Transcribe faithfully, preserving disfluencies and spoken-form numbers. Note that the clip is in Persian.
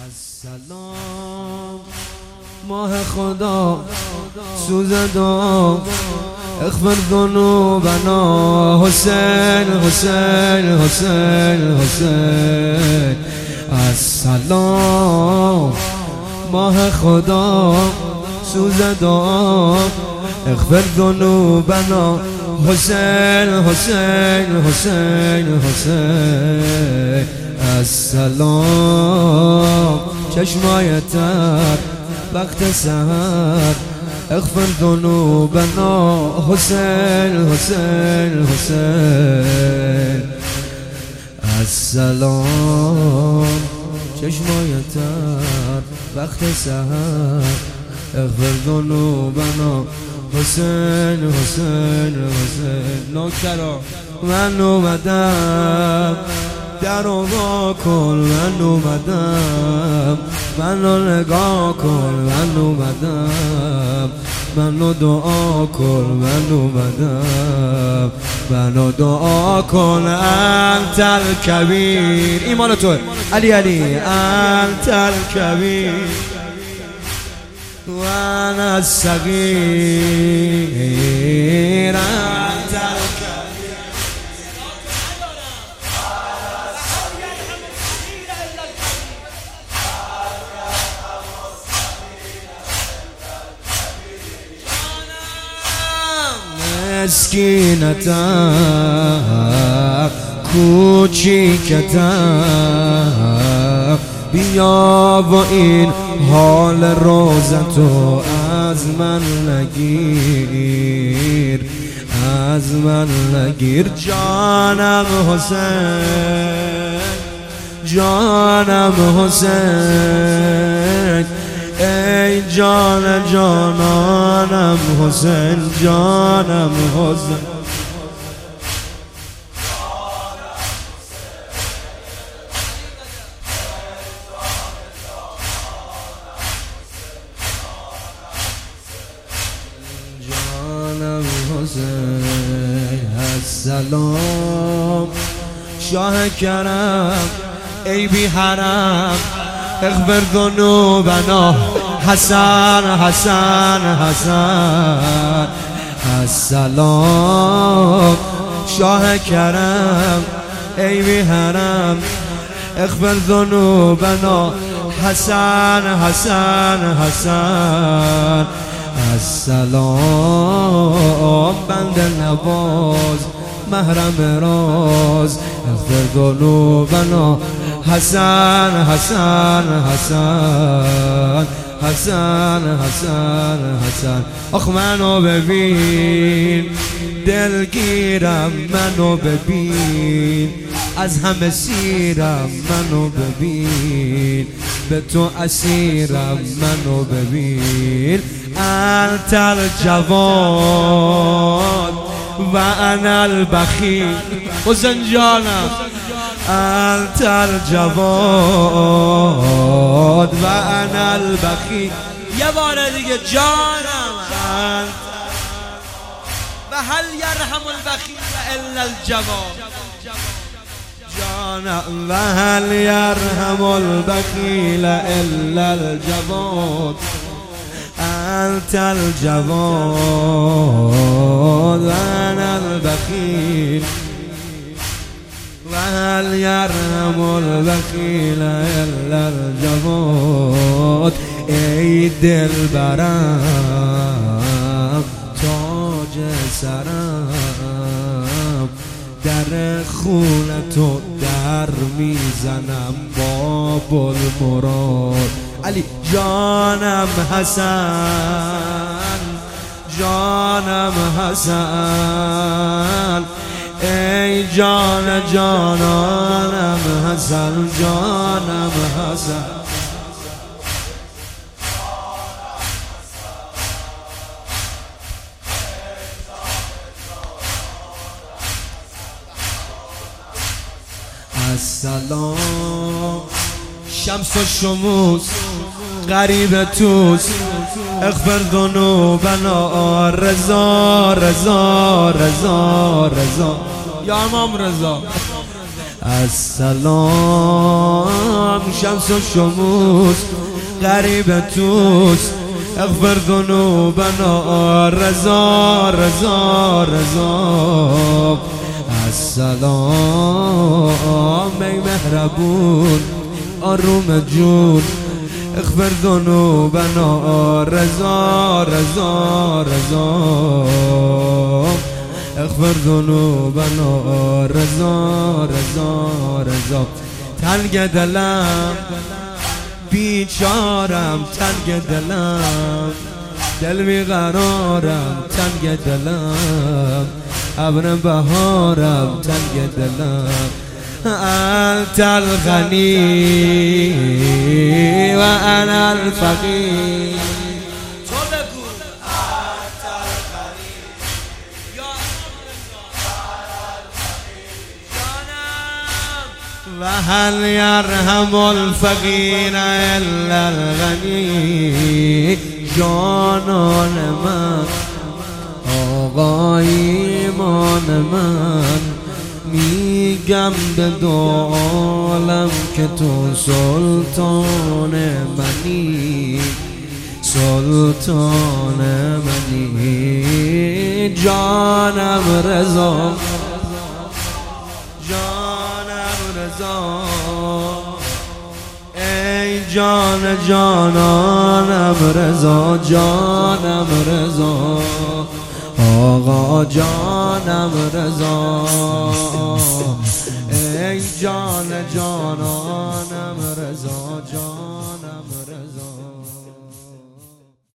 السلام ماه خدا سوزدم اغفر ذنوبنا حسین حسین حسین حسین السلام ماه خدا سوزدم اغفر ذنوبنا حسین حسین حسین حسین السلام چشمای تر وقت سحر اغفر ذنوبنا حسین حسین حسین السلام چشمای تر وقت سحر اغفر ذنوبنا حسین حسین حسین نوکرا من اومدم در رو وا کن من اومدم منو نگاه کن من اومدم منو دعا کن من اومدم منو دعا کن انت الکبیر ایمان تو علی علی انت الکبیر و انا الصغیر انت الکبیر مسکینتم کوچیکتم بیا و این حال روزتو از من نگیر از من نگیر جانم حسین جانم حسین ای جان جانانم حسین جانم حسین جانم حسین السلام شاه کرم ای بی حرم اغفر ذنوبنا حسن حسن حسن السلام شاه کرم ای بی حرم اغفر ذنوبنا حسن حسن حسن السلام بند نواز محرم راز اغفر ذنوبنا حسن حسن حسن حسن حسن حسن آخ منو ببین دلگیرم منو ببین از همه سیرم منو ببین به تو اسیرم منو ببین انت الجواد و انا البخیل حسین جانم انت الجواد و انا البخیل یه بار دیگه جانم انت و هل یرحم البخیل الا الجواد جانم و هل یرحم البخیل الا الجواد انت الجواد و انا البخیل وهل يرحم البخيل الا الجواد ای دلبرم تاج سرم در خونتو در میزنم باب المراد علی جانم حسن جانم حسن ای جان جانانم حسن جانم حسن السلام شمس و شموس غریب توست اغفر ذنوبنا رضا رضا رضا رضا یا امام رضا السلام شمس و شموس غریب توست اغفر ذنوبنا رضا رضا رضا السلام ای مهربون آروم جون اغفر ذنوبنا رضا رضا رضا اغفر ذنوبنا رضا رضا رضا تنگ دلم بیچارم تنگ دلم دل بیقرارم تنگ دلم ابر بهارم تنگ دلم انت الغنی و انا الفقیر تو بگو انت الغنی یا و هل یرحم الفقیر الا الغنی جانان من آقا ایمان من میگم به دو عالم که تو سلطان منی سلطان منی جانم رضا جانم رضا ای جان جانانم رضا جانم رضا آقا جانم رضا ای جان جانانم رضا جان